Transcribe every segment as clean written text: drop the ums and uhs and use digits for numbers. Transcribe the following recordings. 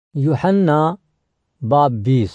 यूहन्ना बाब 20।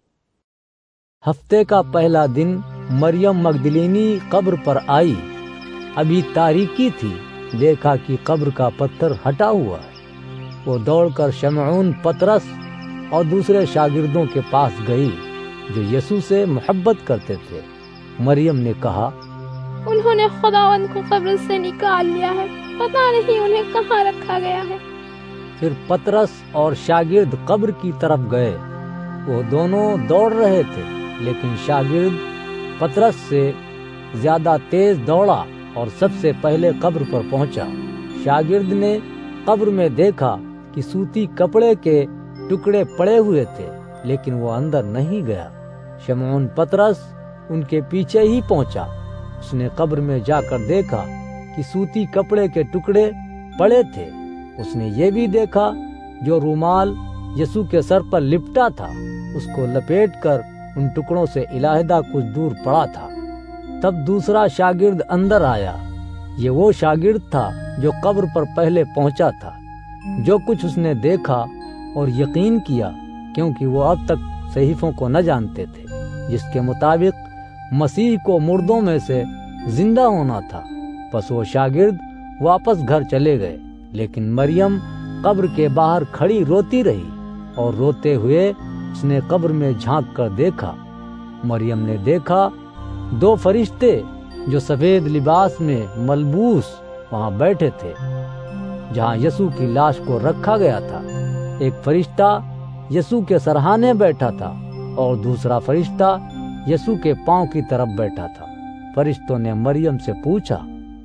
हफ्ते का पहला दिन मरियम मगदलीनी कब्र पर आई। अभी तारीकी थी, देखा कि कब्र का पत्थर हटा हुआ है। वो दौड़कर शमऊन, पतरस और दूसरे शागिर्दों के पास गई जो यीशु से मोहब्बत करते थे। मरियम ने कहा, उन्होंने खुदावंद को कब्र से निकाल लिया है, पता नहीं उन्हें कहाँ रखा गया है। फिर पतरस और शागिर्द कब्र की तरफ गए। वो दोनों दौड़ रहे थे, लेकिन शागिर्द पतरस से ज्यादा तेज दौड़ा और सबसे पहले कब्र पर पहुंचा। शागिर्द ने कब्र में देखा कि सूती कपड़े के टुकड़े पड़े हुए थे, लेकिन वो अंदर नहीं गया। शमऊन पतरस उनके पीछे ही पहुंचा। उसने कब्र में जाकर देखा कि सूती कपड़े के टुकड़े पड़े थे। उसने ये भी देखा जो रुमाल यीशु के सर पर लिपटा था, उसको लपेटकर उन टुकड़ों से इलाहिदा कुछ दूर पड़ा था। तब दूसरा शागिर्द अंदर आया। ये वो शागिर्द था जो कब्र पर पहले पहुंचा था। जो कुछ उसने देखा और यकीन किया, क्योंकि वो अब तक सहीफों को न जानते थे, जिसके मुताबिक मसीह को मुर्दों में से जिंदा होना था। बस वो शागिर्द वापस घर चले गए, लेकिन मरियम कब्र के बाहर खड़ी रोती रही, और रोते हुए उसने कब्र में झांक कर देखा। मरियम ने देखा 2 फरिश्ते जो सफेद लिबास में मलबूस वहां बैठे थे, जहां यीशु की लाश को रखा गया था। एक फरिश्ता यीशु के सरहाने बैठा था और दूसरा फरिश्ता यीशु के पांव की तरफ बैठा था। फरिश्तों ने मरियम से पूछा,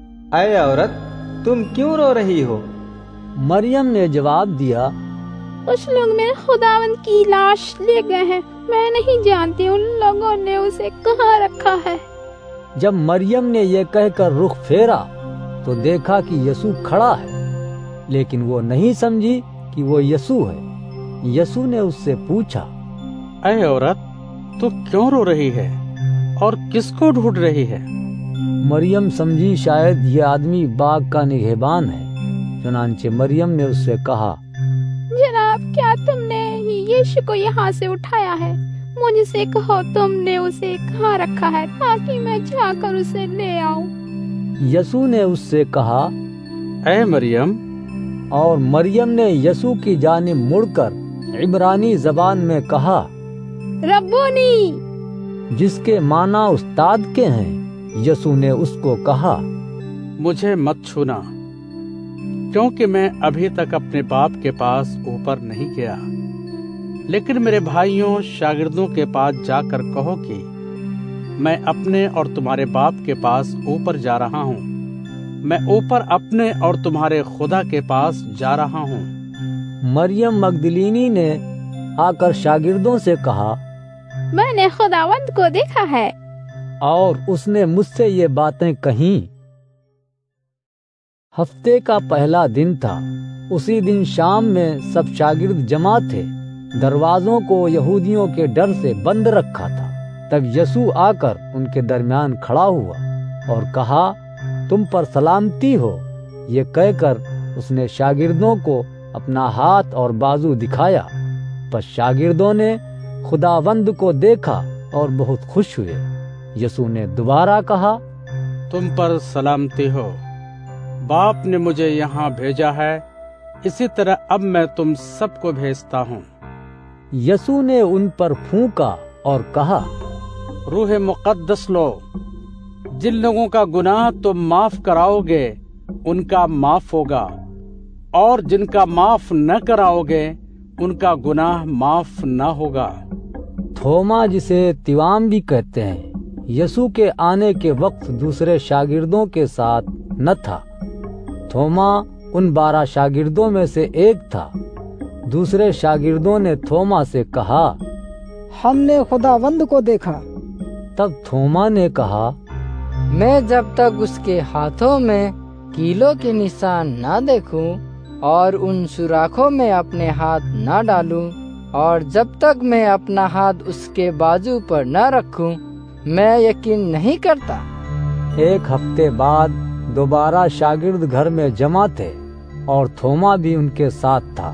ऐ औरत, तुम क्यों रो रही हो? मरियम ने जवाब दिया, कुछ लोग मेरे खुदावंद की लाश ले गए हैं, मैं नहीं जानती उन लोगों ने उसे कहाँ रखा है। जब मरियम ने यह कहकर रुख फेरा तो देखा कि यीशु खड़ा है, लेकिन वो नहीं समझी कि वो यीशु है। यीशु ने उससे पूछा, ऐ औरत, तू क्यों रो रही है और किसको ढूंढ रही है? मरियम समझी शायद ये आदमी बाग का निगहबान है। चुनांचे मरियम ने उससे कहा, जनाब, क्या तुमने यीशु को यहाँ से उठाया है? मुझसे कहो तुमने उसे कहाँ रखा है, ताकि मैं जाकर उसे ले आऊं। यीशु ने उससे कहा, ऐ मरियम। और मरियम ने यीशु की जानिब मुड़कर इब्रानी जबान में कहा, रब्बोनी, जिसके माना उस्ताद के हैं। यीशु ने उसको कहा, मुझे मत छूना, क्योंकि मैं अभी तक अपने बाप के पास ऊपर नहीं गया। लेकिन मेरे भाइयों शागिर्दों के पास जाकर कहो कि मैं अपने और तुम्हारे बाप के पास ऊपर जा रहा हूँ। मैं ऊपर अपने और तुम्हारे खुदा के पास जा रहा हूँ। मरियम मगदलीनी ने आकर शागिर्दों से कहा, मैंने खुदावंद को देखा है, और उसने मुझसे ये बातें कहीं। हफ्ते का पहला दिन था। उसी दिन शाम में सब शागिर्द जमा थे। दरवाजों को यहूदियों के डर से बंद रखा था। तब यीशु आकर उनके दरमियान खड़ा हुआ और कहा, तुम पर सलामती हो। ये कहकर उसने शागिर्दों को अपना हाथ और बाजू दिखाया। पर शागिर्दों ने खुदावंद को देखा और बहुत खुश हुए। यीशु ने दोबारा कहा, तुम पर सलामती हो। बाप ने मुझे यहाँ भेजा है, इसी तरह अब मैं तुम सबको भेजता हूँ। यीशु ने उन पर फूंका और कहा, रूह मुकद्दस लो। जिन लोगों का गुनाह तुम माफ कराओगे उनका माफ होगा, और जिनका माफ न कराओगे उनका गुनाह माफ न होगा। थोमा, जिसे तिवाम भी कहते हैं, यीशु के आने के वक्त दूसरे शागिर्दों के साथ न था। थोमा उन 12 शागिर्दों में से एक था। दूसरे शागिर्दों ने थोमा से कहा, हमने खुदावंद को देखा। तब थोमा ने कहा, मैं जब तक उसके हाथों में कीलों के निशान न देखूं और उन सुराखों में अपने हाथ न डालूं, और जब तक मैं अपना हाथ उसके बाजू पर न रखूं, मैं यकीन नहीं करता। एक हफ्ते बाद दोबारा शागिर्द घर में जमा थे और थोमा भी उनके साथ था।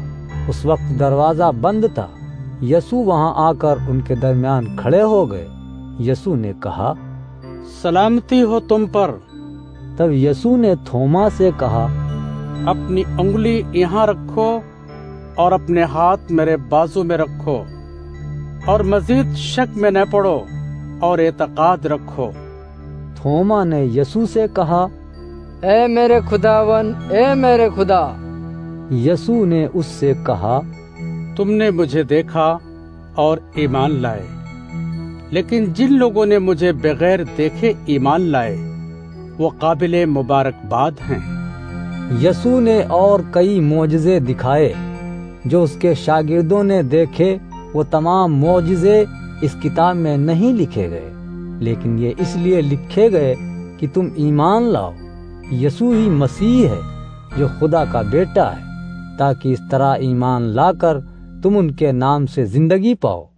उस वक्त दरवाजा बंद था। यसु वहां आकर उनके दरमियान खड़े हो गए। यसु ने कहा, सलामती हो तुम पर। तब यसु ने थोमा से कहा, अपनी उंगली यहाँ रखो और अपने हाथ मेरे बाजू में रखो, और मजीद शक में न पड़ो और एतकाद रखो। थोमा ने यसु से कहा, ए मेरे खुदावन, ए मेरे खुदा। यसु ने उससे कहा, तुमने मुझे देखा और ईमान लाए, लेकिन जिन लोगों ने मुझे बगैर देखे ईमान लाए वो काबिले मुबारकबाद हैं। यसु ने और कई मोजज़े दिखाए जो उसके शागिर्दों ने देखे। वो तमाम मोजज़े इस किताब में नहीं लिखे गए, लेकिन ये इसलिए लिखे गए कि तुम ईमान लाओ यसु ही मसीह है जो खुदा का बेटा है, ताकि इस तरह ईमान लाकर तुम उनके नाम से जिंदगी पाओ।